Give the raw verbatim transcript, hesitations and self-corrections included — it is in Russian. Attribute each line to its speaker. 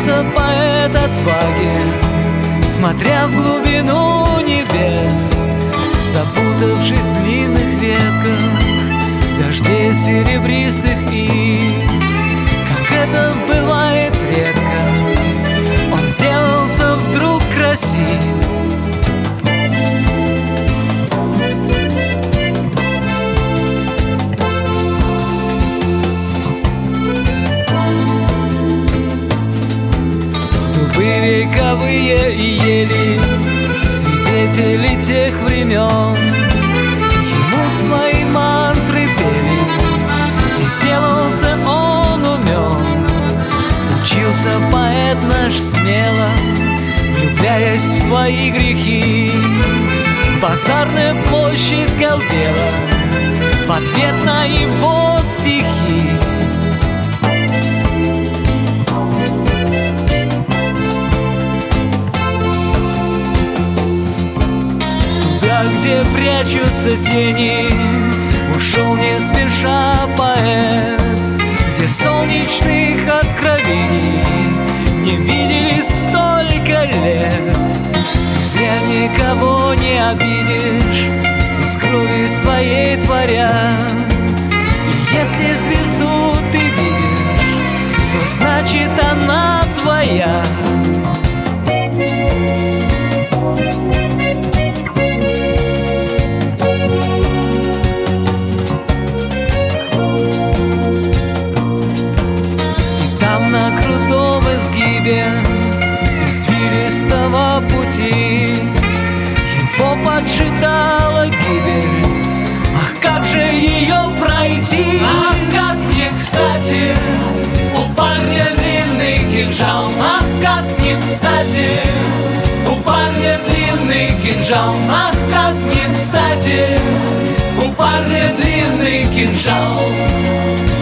Speaker 1: Учился поэт отваге, смотря в глубину небес, запутавшись в длинных ветках, в дожде серебристых, и, как это бывает редко, он сделался вдруг красив. Дубы вековые и ели, свидетели тех времен, ему свои мантры пели, и сделался он умен. Учился поэт наш смело, влюбляясь в свои грехи. Базарная площадь галдела в ответ на его стихи. Туда, где прячутся тени, ушел не спеша поэт, где солнечных откровений не видели столько лет. Ты зря никого не обидишь, из крови своей творя. И если звезду ты видишь, то значит она твоя. На крутом изгибе извилистого пути его поджидала гибель. Ах, как же ее пройти?
Speaker 2: Ах, как не кстати, у парня длинный кинжал. Ах, как не кстати, у парня длинный кинжал. Ах, как не кстати, у парня длинный кинжал.